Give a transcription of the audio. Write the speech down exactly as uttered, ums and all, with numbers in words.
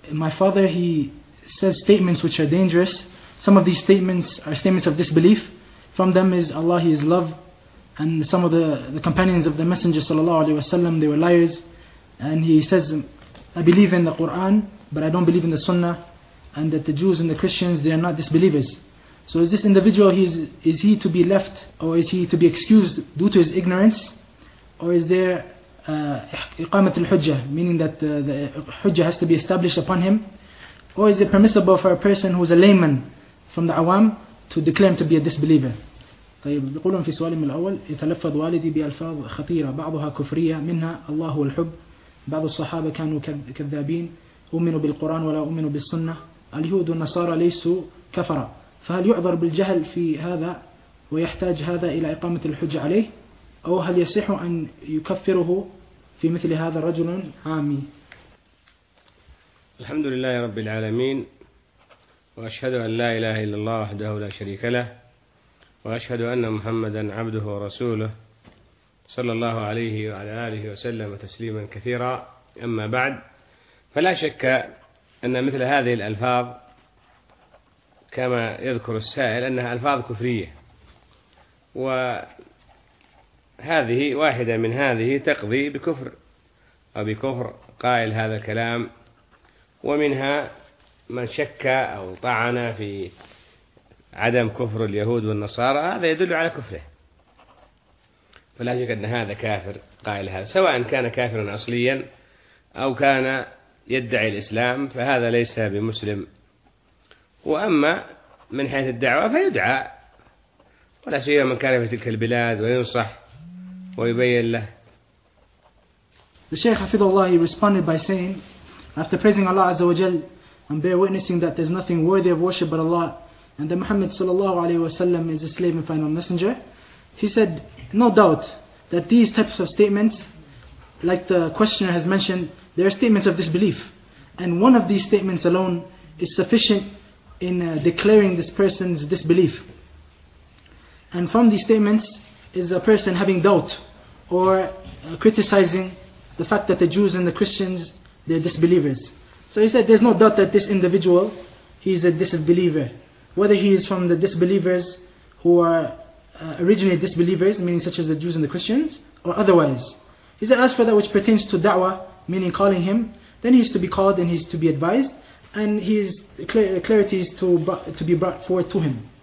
my father, he says statements which are dangerous. Some of these statements are statements of disbelief. From them is Allah, He is love. And some of the, the companions of the Messenger sallallahu alaihi wasallam, they were liars. And he says, I believe in the Quran, but I don't believe in the Sunnah. And that the Jews and the Christians, they are not disbelievers. So is this individual, he is, is he to be left, or is he to be excused due to his ignorance? Or is there iqamat al-hujjah, meaning that the, the hujjah has to be established upon him? Or is it permissible for a person who is a layman from the awam to declare him to be a disbeliever? طيب يقولون في سؤالهم الأول يتلفظ والدي بألفاظ خطيرة بعضها كفرية منها الله والحب بعض الصحابة كانوا كذابين أؤمنوا بالقرآن ولا أؤمنوا بالسنة اليهود والنصارى ليسوا كفرة فهل يعذر بالجهل في هذا ويحتاج هذا إلى إقامة الحجة عليه أو هل يصح أن يكفره في مثل هذا رجل عامي؟ الحمد لله رب العالمين وأشهد أن لا إله إلا الله وحده لا شريك له وأشهد أن محمدا عبده ورسوله صلى الله عليه وعلى آله وسلم تسليما كثيرا. أما بعد، فلا شك أن مثل هذه الألفاظ كما يذكر السائل أنها ألفاظ كفرية، وهذه واحدة من هذه تقضي بكفر أو بكفر قائل هذا الكلام، ومنها من شك أو طعن في عدم كفر اليهود والنصارى، هذا يدل على كفره، فلا شك أن هذا كافر قائل هذا، سواء كان كافرا أصليا أو كان يدعي الإسلام، فهذا ليس بمسلم. وأما من حيث الدعوة فيدعى، ولا سيما من كان في تلك البلاد وينصح ويبين له. The Shaykh Hafidhullah, he responded by saying, after praising Allah Azza wa Jal and bear witnessing that there is nothing worthy of worship but Allah, and that Muhammad sallallahu alayhi wa sallam is the slave and final messenger, he said, no doubt that these types of statements, like the questioner has mentioned, they are statements of disbelief, and one of these statements alone is sufficient in uh, declaring this person's disbelief. And from these statements is a person having doubt or uh, criticizing the fact that the Jews and the Christians, they're disbelievers. So he said there's no doubt that this individual, he is a disbeliever, whether he is from the disbelievers who are uh, originally disbelievers, meaning such as the Jews and the Christians, or otherwise. He said as for that which pertains to da'wah, meaning calling him, then he is to be called and he is to be advised, and his clarity is to, to be brought forward to him.